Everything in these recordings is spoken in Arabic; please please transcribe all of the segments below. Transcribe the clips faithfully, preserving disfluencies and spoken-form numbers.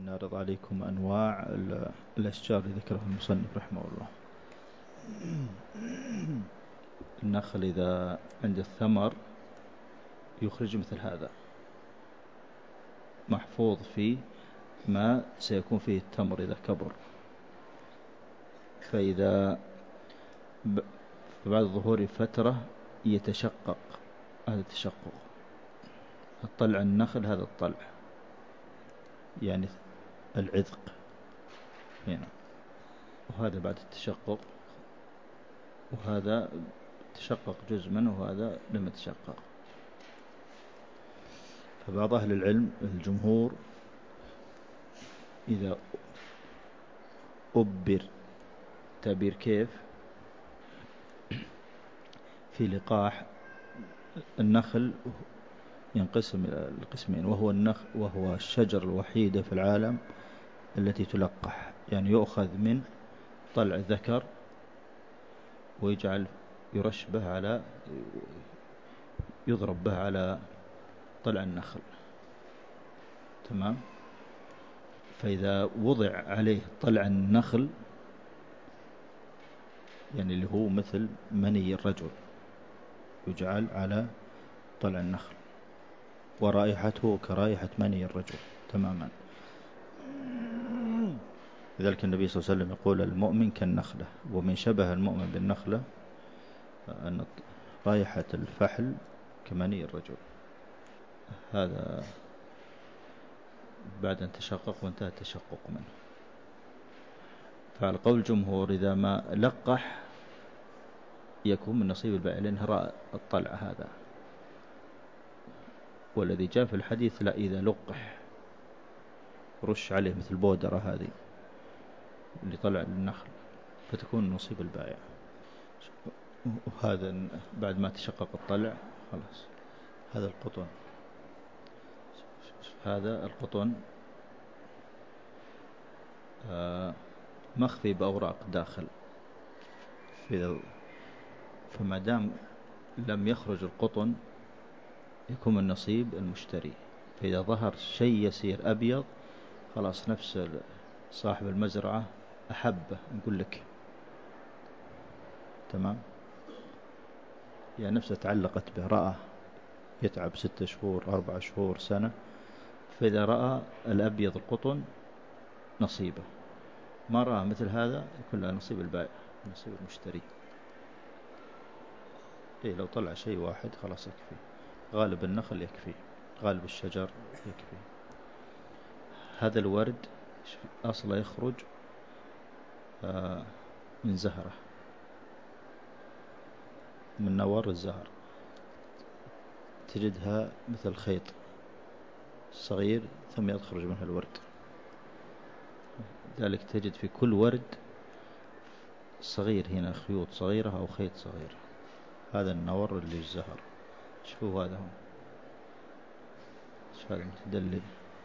نعرض عليكم أنواع الأشجار اللي ذكرها المصنف رحمه الله. النخل إذا عند الثمر يخرج مثل هذا محفوظ فيه ما سيكون فيه التمر إذا كبر، فإذا بعد ظهور فترة يتشقق، هذا التشقق الطلع النخل، هذا الطلع يعني العذق هنا، وهذا بعد التشقق، وهذا تشقق جزء منه وهذا لم يتشقق. فبعض أهل العلم الجمهور إذا أبر، تعبير كيف، في لقاح النخل ينقسم إلى القسمين، وهو النخل وهو الشجر الوحيدة في العالم التي تلقح، يعني يؤخذ من طلع ذكر ويجعل يرش به على يضرب به على طلع النخل، تمام. فإذا وضع عليه طلع النخل، يعني اللي هو مثل مني الرجل، يجعل على طلع النخل ورائحته كرائحة مني الرجل تماما. لذلك النبي صلى الله عليه وسلم يقول المؤمن كالنخلة، ومن شبه المؤمن بالنخلة أن رائحة الفحل كمني الرجل. هذا بعد أن تشقق وانتهى التشقق منه. فعلى قول الجمهور إذا ما لقح يكون من نصيب البائع لأنه رأى الطلع هذا، والذي جاء في الحديث لا، إذا لقح رش عليه مثل بودرة هذه اللي طلع للنخل فتكون نصيب البائع. وهذا بعد ما تشقق الطلع خلاص، هذا القطن، هذا القطن آه مخفي بأوراق داخل، فما دام لم يخرج القطن يكون من نصيب المشتري. فإذا ظهر شيء يسير أبيض خلاص نفس صاحب المزرعة أحبه، نقول لك تمام، يعني نفسه تعلقت به، رأى يتعب ستة شهور أربع شهور سنة، فإذا رأى الأبيض القطن نصيبه، ما رأى مثل هذا يكون له نصيب البائع، نصيب المشتري. إيه لو طلع شيء واحد خلاص يكفي، غالب النخل يكفي، غالب الشجر يكفي. هذا الورد أصلا يخرج من زهرة، من نور الزهر، تجدها مثل خيط صغير ثم يخرج منها الورد. ذلك تجد في كل ورد صغير هنا خيوط صغيرة أو خيط صغير، هذا النور اللي الزهر. شوفوا هذا هو، شوف هذا متدلي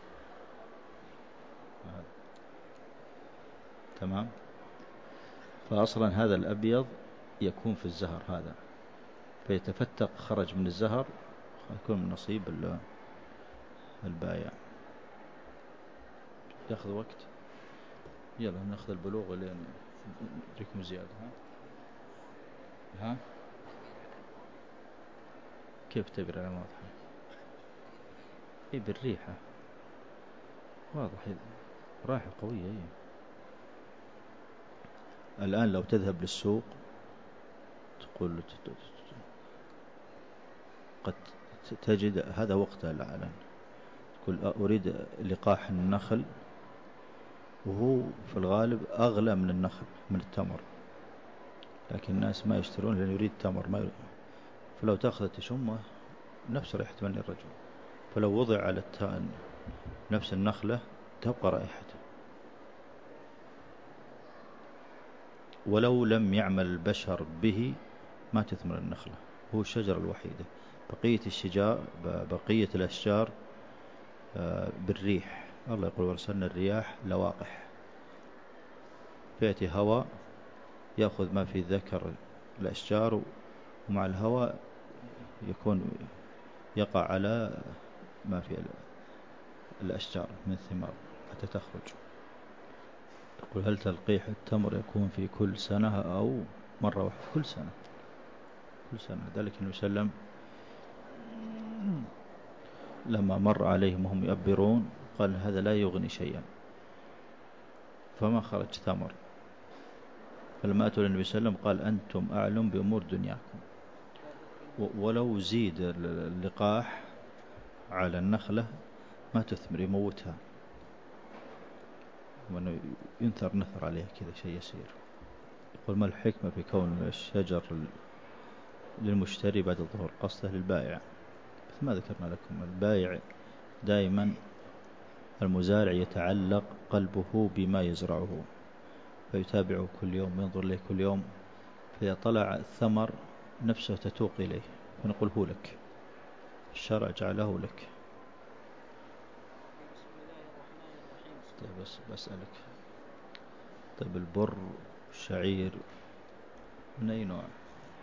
هذا. تمام. فأصلا هذا الأبيض يكون في الزهر هذا، فيتفتق خرج من الزهر يكون من نصيب البائع. يأخذ وقت، يلا نأخذ البلوغ لين نريكم زيادة. ها ها كيف تبرع على واضحة؟ إيه بالريحة واضح، رائحة قوية. إيه الآن لو تذهب للسوق تقول قد تجد هذا وقتها الآن، تقول أريد لقاح النخل، وهو في الغالب أغلى من النخل من التمر، لكن الناس ما يشترون لأنه يريد تمر ما يريد. فلو تأخذ تشمه نفس ريحة مني الرجل، فلو وضع على التان نفس النخلة تبقى رائحته، ولو لم يعمل البشر به ما تثمر النخلة. هو الشجرة الوحيدة، بقية الشجار بقية الأشجار بالريح. الله يقول ورسلنا الرياح لواقح، فيأتي هواء يأخذ ما في ذكر الأشجار، ومع الهواء يكون يقع على ما في الأشجار من ثمار. حتى تخرج. يقول هل تلقيح التمر يكون في كل سنة أو مرة واحدة؟ كل سنة، كل سنة. ذلك النبي صلى الله عليه وسلم لما مر عليهم وهم يؤبرون قال هذا لا يغني شيئا، فما خرج ثمر. فلما أتوا للنبي صلى الله عليه وسلم قال أنتم أعلم بأمور دنياكم. ولو زيد اللقاح على النخلة ما تثمر، يموتها، وأنه ينثر نثر عليه كذا شيء يسير. يقول ما الحكمة في كون الشجر للمشتري بعد الظهور قصده للبائع؟ مثل ما ذكرنا لكم، البائع دائما المزارع يتعلق قلبه بما يزرعه، فيتابعه كل يوم، ينظر له كل يوم، فإذا طلع الثمر نفسه تتوق إليه، فنقول هو لك، الشرع جعله لك. طيب بس بسألك، طيب البر الشعير من أي نوع؟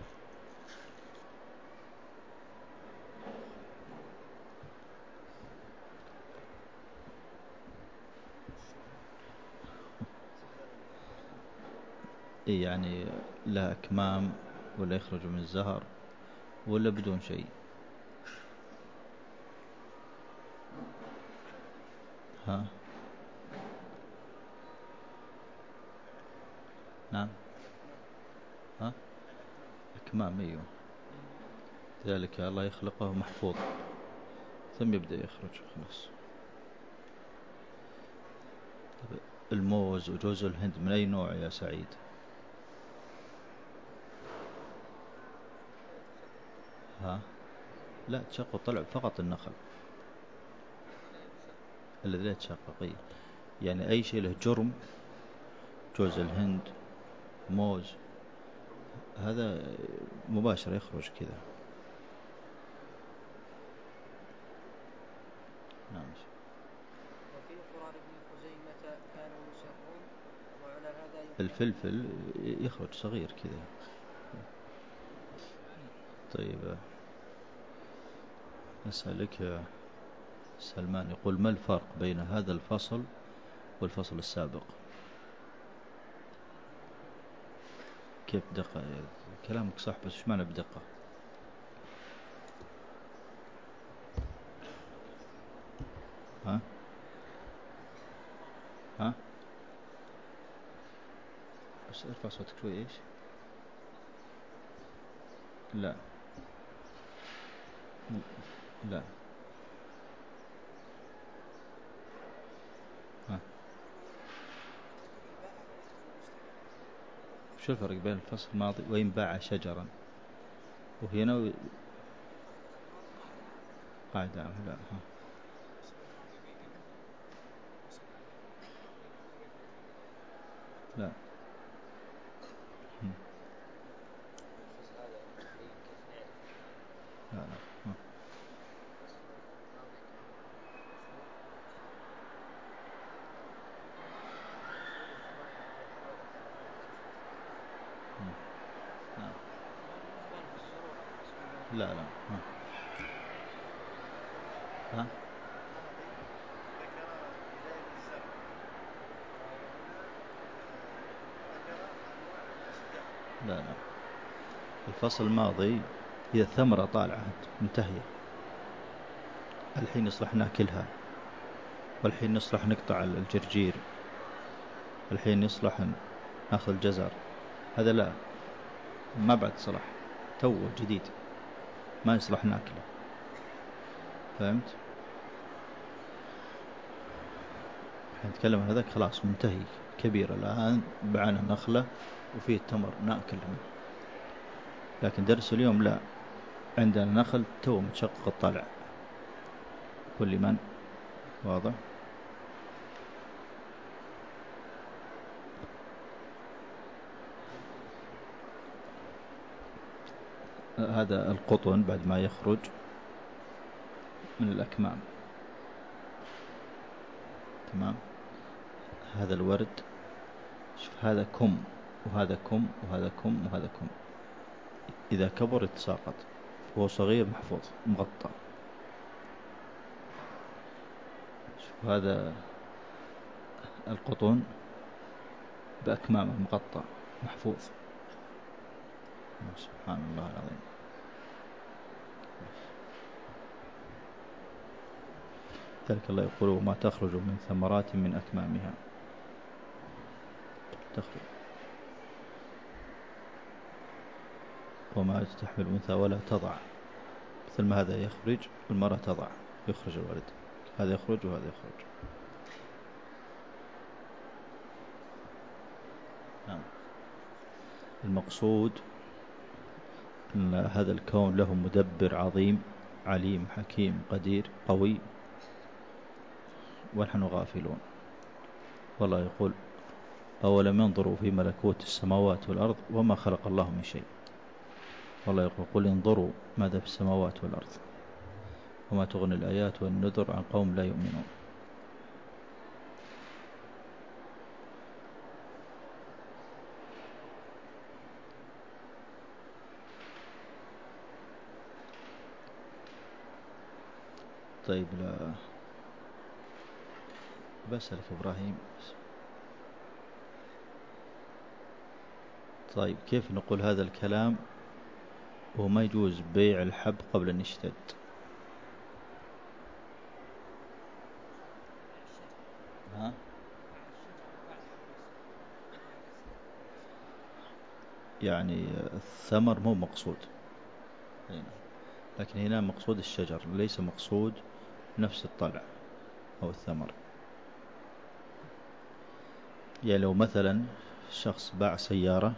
إيه يعني لا أكمام ولا يخرج من الزهر ولا بدون شيء؟ ها نعم، ها أكمام، أيوه. ذلك الله يخلقه محفوظ ثم يبدأ يخرج خلاص. طيب الموز وجوز الهند من أي نوع يا سعيد؟ ها لا تشقق، طلع فقط النخل الذي لا يتشقق. يعني أي شيء له جرم، جوز الهند، موز، هذا مباشرة يخرج كذا. نعم. وفي قرآن ابن خزيمة كانوا يسرون وعلى هذا الفلفل يخرج صغير كذا. طيب أسألك يا سلمان، يقول ما الفرق بين هذا الفصل والفصل السابق؟ كيف دقة؟ كلامك صح بس ايش معنى بدقة؟ ها ها بس ارفع صوتك شوي. ايش؟ لا لا. ها شو الفرق بين الفصل الماضي وإن باع شجرا وهنا قاعدة؟ لا ها لا. لا لا. ها. لا لا. ها ها لا لا. الفصل الماضي هي الثمرة طالعة منتهية، الحين يصلح ناكلها، والحين نصلح نقطع الجرجير، الحين يصلح ناخذ الجزر. هذا لا، ما بعد صلح، توه جديد، ما يصلح ناكله. فهمت؟ نتكلم عن هذاك خلاص منتهي، كبير الآن، بعنا نخلة وفيه التمر ناكل منه. لكن درس اليوم لا، عندنا نخل تو متشقق الطلع كل من واضح. هذا القطن بعد ما يخرج من الأكمام، تمام. هذا الورد، شوف هذا كم وهذا كم وهذا كم وهذا كم، إذا كبر يتساقط، وهو صغير محفوظ مغطى. شوف هذا القطن بأكمامه مغطى محفوظ. سبحان الله العظيم. ذلك الله يقول وما تخرج من ثمرات من أكمامها تخرج وما تحمل أنثى ولا تضع، مثل ما هذا يخرج والمرأة تضع، يخرج الولد، هذا يخرج وهذا يخرج. نعم. المقصود أن هذا الكون له مدبر عظيم عليم حكيم قدير قوي، ونحن غافلون. والله يقول أولم ينظروا في ملكوت السماوات والأرض وما خلق الله من شيء. والله يقول قل انظروا ماذا في السماوات والأرض وما تغني الآيات والنذر عن قوم لا يؤمنون. طيب لا بسألك إبراهيم، طيب كيف نقول هذا الكلام وما يجوز بيع الحب قبل أن يشتد؟ ها؟ يعني الثمر مو مقصود هنا، لكن هنا مقصود الشجر ليس مقصود نفس الطلع أو الثمر. يعني لو مثلا شخص باع سيارة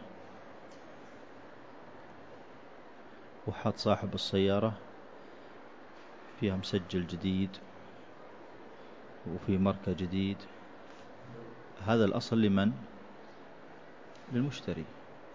وحط صاحب السيارة فيها مسجل جديد وفي ماركة جديد، هذا الأصل لمن؟ للمشتري.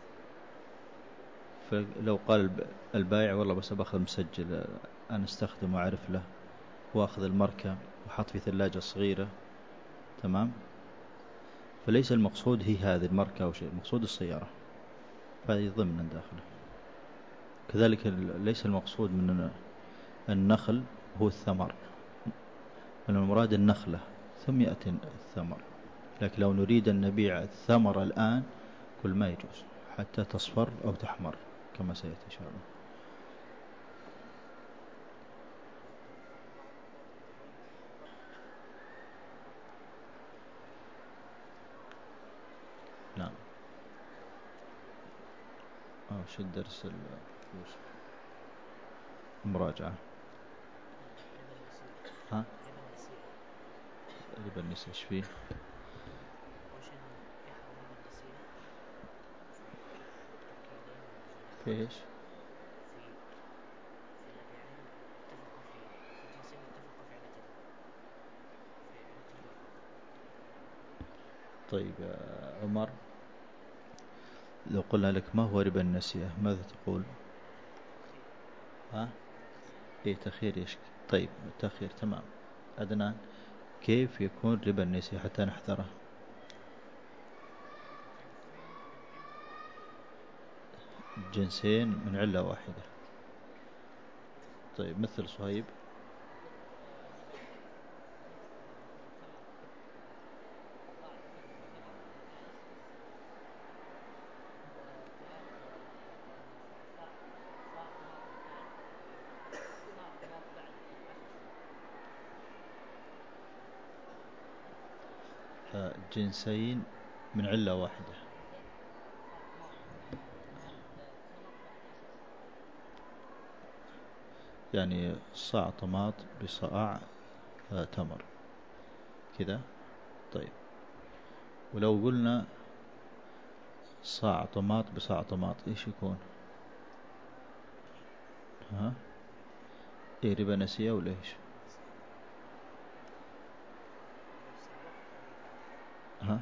فلو قال البائع والله بس باخذ مسجل أنا استخدم وأعرف له وأخذ الماركة وحط في ثلاجة صغيرة، تمام، فليس المقصود هي هذه الماركة أو شيء، المقصود السيارة، فهذه ضمن داخله. كذلك ليس المقصود من النخل هو الثمر، من المراد النخلة ثم يأتي الثمر. لكن لو نريد أن نبيع الثمر الآن كل ما يجوز حتى تصفر أو تحمر كما سيأتي إن شاء الله. نعم. آه شو الدرس المراجعة؟ ها؟ ربا النساء ايش فيه؟ في ايش؟ طيب يا عمر، لو قلنا لك ما هو ربا النسيئة ماذا تقول؟ ها؟ ايه تخير ايش؟ طيب التأخير تمام. أدنان كيف يكون ربا النسيئة حتى نحذره؟ جنسين من علة واحدة. طيب مثل صهيب. جنسين من علة واحدة. يعني صاع طماط بصاع تمر كذا. طيب ولو قلنا صاع طماط بصاع طماط ايش يكون؟ ها؟ ايه ربا نسيئة ولا ايش؟ ها؟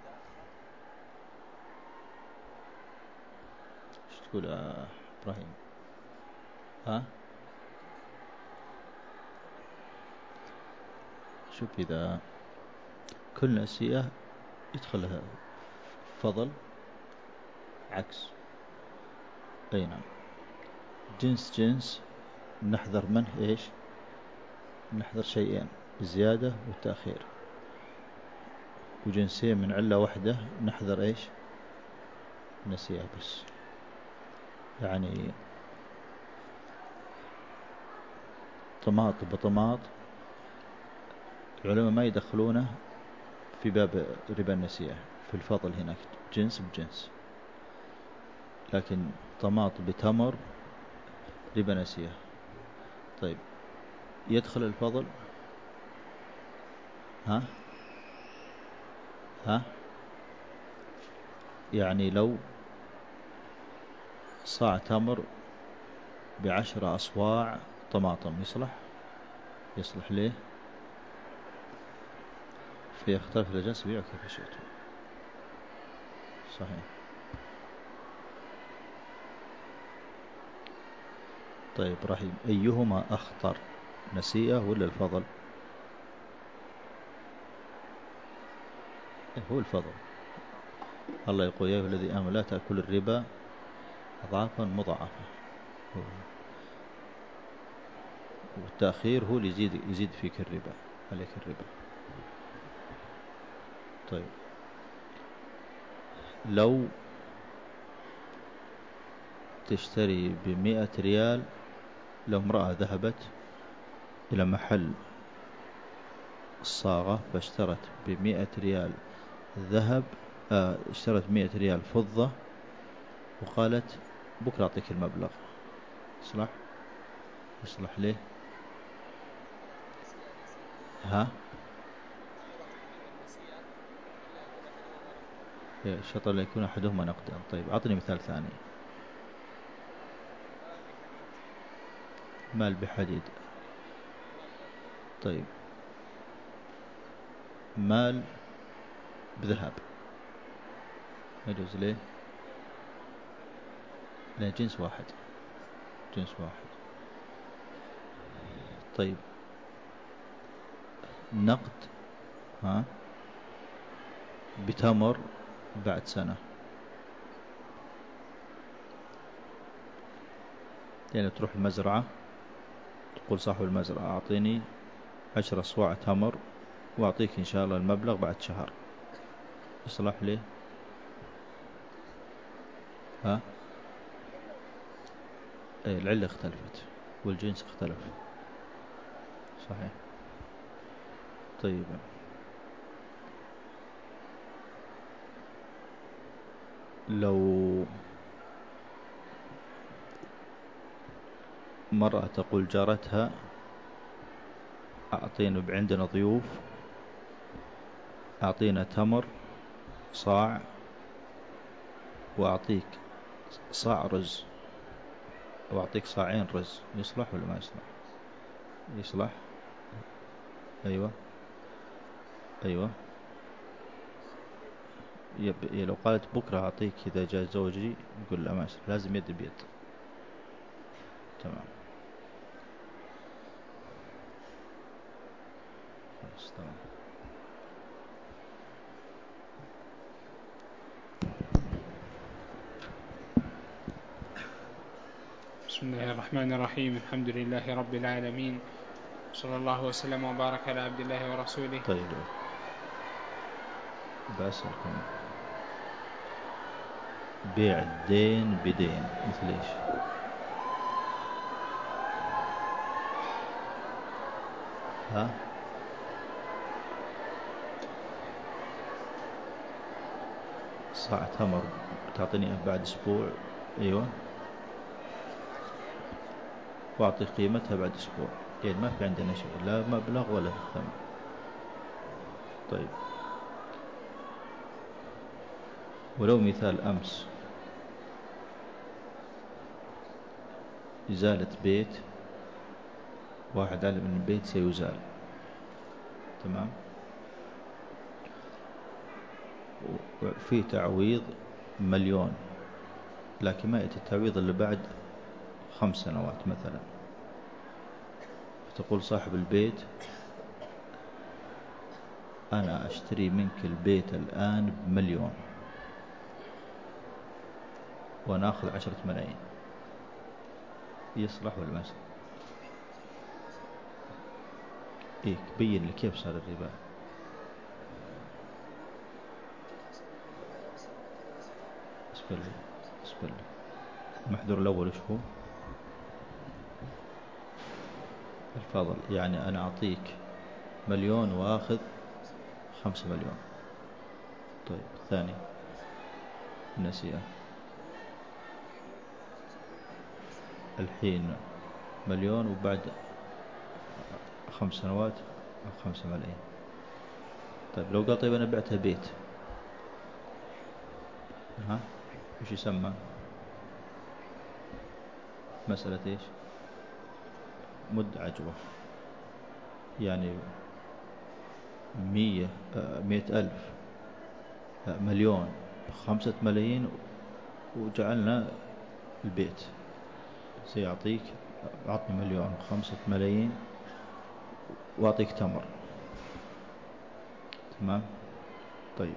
ايش تقول يا إبراهيم؟ ها؟ شوف إذا كل نسيئة يدخلها فضل عكس. أي نعم. جنس جنس نحذر منه إيش؟ نحذر شيئين: الزيادة والتأخير. وجنسين من علة واحدة نحذر إيش؟ نسيئة بس. يعني طماط بطماط العلماء ما يدخلونه في باب ربا النسيئة في الفضل، هناك جنس بجنس، لكن طماط بتمر ربا نسيئة. طيب يدخل الفضل؟ ها ها يعني لو صاع تمر بعشرة أصواع طماطم يصلح؟ يصلح ليه؟ في اختلاف الجنس بيعوا كيف شئتم. صحيح. طيب رحيم، أيهما أخطر، نسيئة ولا الفضل؟ هو الفضل. الله يقول يا أيها الذين آمنوا لا تأكلوا الربا أضعافا مضاعفة، والتأخير هو اللي يزيد يزيد فيك الربا، عليك الربا. طيب لو تشتري بمئة ريال، لو امرأة ذهبت إلى محل الصاغة فاشترت بمئة ريال ذهب، اه اشترت مئة ريال فضة وقالت بكرة أعطيك المبلغ، يصلح؟ يصلح ليه؟ ها الشطر لا يكون أحدهما نقدا. طيب أعطني مثال ثاني. مال بحديد. طيب مال بذهب يجوز ليه؟ لا جنس واحد، جنس واحد. طيب نقد ها بتمر بعد سنة، يعني تروح المزرعة تقول صاحب المزرعة أعطيني عشر أصواع تمر وأعطيك إن شاء الله المبلغ بعد شهر، يصلح ليه؟ ها ايه العلة اختلفت والجنس اختلف. صحيح. طيب لو مرأة تقول جارتها أعطينا عندنا ضيوف، أعطينا تمر صاع وأعطيك صاع رز وأعطيك صاعين رز، يصلح ولا ما يصلح؟ يصلح. أيوة أيوة. يب... لو قالت بكرة أعطيك إذا جاء زوجي، يقول لا ما يصلح، لازم يد بيد. تمام. خلاص تمام. بسم الله الرحمن الرحيم. الحمد لله رب العالمين، صلى الله وسلم وبارك على عبد الله ورسوله. طيب بسألكم، بيع الدين بدين مثل إيش؟ ها صاع تمر تعطيني بعد أسبوع، أيوة، وأعطي قيمتها بعد أسبوع، يعني ما في عندنا شيء، لا مبلغ ولا ثمن. طيب ولو مثال أمس إزالة بيت، واحد علم أن البيت سيزال، تمام، وفي تعويض مليون، لكن ما يأتي التعويض اللي بعد خمس سنوات مثلا، فتقول صاحب البيت أنا أشتري منك البيت الآن بمليون ونأخذ عشرة ملايين، يصلح ولا ما يصلح؟ إيه بين لي كيف صار الربا. اسبل اسبل المحذور الأول وش هو؟ الفضل، يعني أنا أعطيك مليون وآخذ خمسة مليون. طيب الثاني النسيئة، الحين مليون وبعد خمس سنوات خمسة ملايين. طيب لو قال طيب أنا بعتها بيت، ها وش يسمى؟ مسألة إيش؟ مد عجوة، يعني مية مئة ألف مليون خمسة ملايين وجعلنا البيت، سيعطيك أعطني مليون خمسة ملايين وأعطيك تمر. تمام. طيب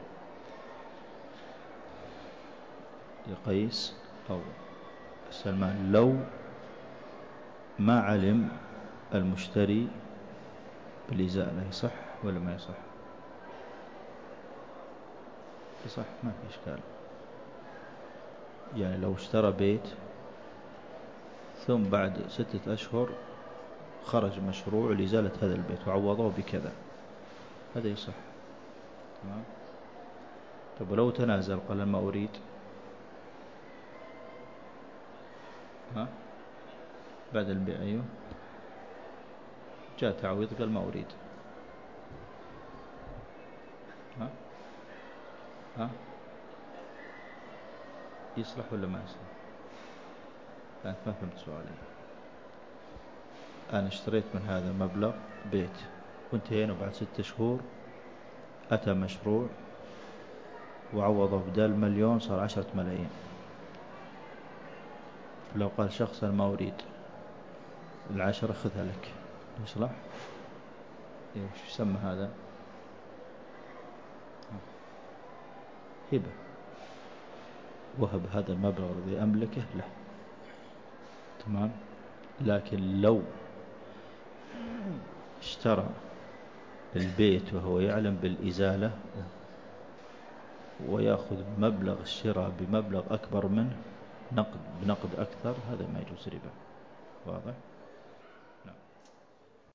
يقيس أو سلمان لو ما علم المشتري بالإزالة يصح ولا ما يصح؟ يصح، ما في إشكال. يعني لو اشترى بيت ثم بعد ستة أشهر خرج مشروع لإزالة هذا البيت وعوضوه بكذا، هذا يصح. تمام. طب ولو تنازل قال ما أريد، ها بعد البيع أيوه جاء تعويض قال ما أريد، ها ها يصلح ولا ما يصلح؟ أنت ما فهمت سؤالي. أنا اشتريت من هذا مبلغ بيت وانتهينا بعد ستة شهور أتى مشروع وعوضه بدل مليون صار عشرة ملايين. لو قال شخص أنا ما أريد العشرة خذها لك، يصلح؟ إيه وش يسمى هذا؟ هبة، وهب هذا المبلغ الذي أملكه له. تمام. لكن لو اشترى البيت وهو يعلم بالإزالة ويأخذ مبلغ الشراء بمبلغ أكبر منه نقد بنقد أكثر، هذا ما يجوز ربا. واضح؟